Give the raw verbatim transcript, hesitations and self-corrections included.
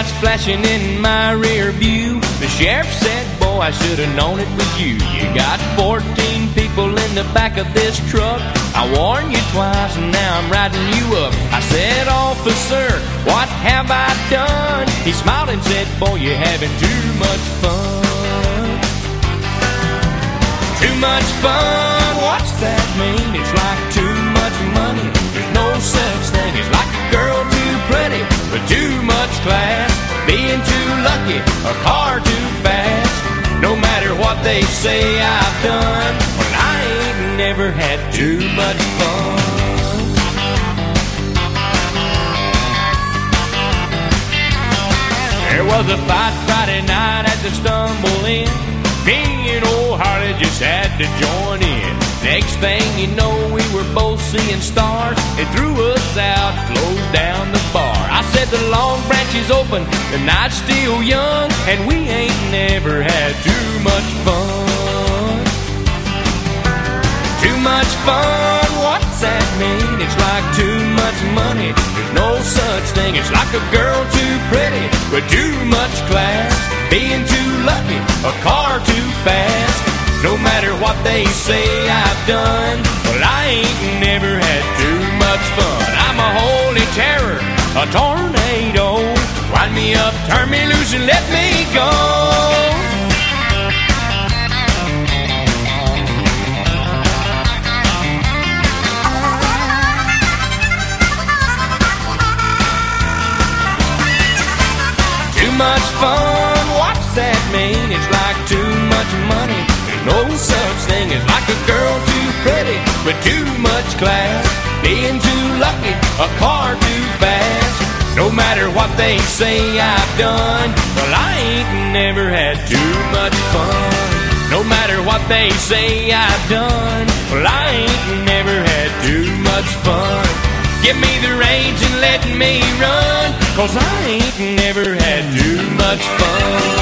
lights flashing in my rear view. The sheriff said, boy, I should have known it was you. You got fourteen people in the back of this truck. I warned you twice and now I'm riding you up. I said, officer, what have I done? He smiled and said, boy, you're having too much fun. Too much fun, what's that mean? It's like too much money. There's no such thing as like a girl too pretty with too much class, being too lucky, a car too fast. No matter what they say I've done, well, I ain't never had too much fun. There was a fight Friday night at the Stumble Inn. Me and old Harley just had to join in. Next thing you know, we were both seeing stars. They threw us out, closed down the bar. I said the Long Branch is open, the night's still young, and we ain't never had too much fun. Too much fun, what's that mean? It's like too much money. There's no such thing. It's like a girl too pretty with too much class, being too lucky, a car too fast. No matter what they say I've done, well, I ain't never had too much fun. I'm a holy terror, a tornado. Wind me up, turn me loose, and let me go. Too much fun, what's that mean? It's like too much money. No such thing as like a girl too pretty with too much class, being too lucky, a car too fast. No matter what they say I've done, well, I ain't never had too much fun. No matter what they say I've done, well, I ain't never had too much fun. Give me the reins and let me run, 'cause I ain't never had too much fun.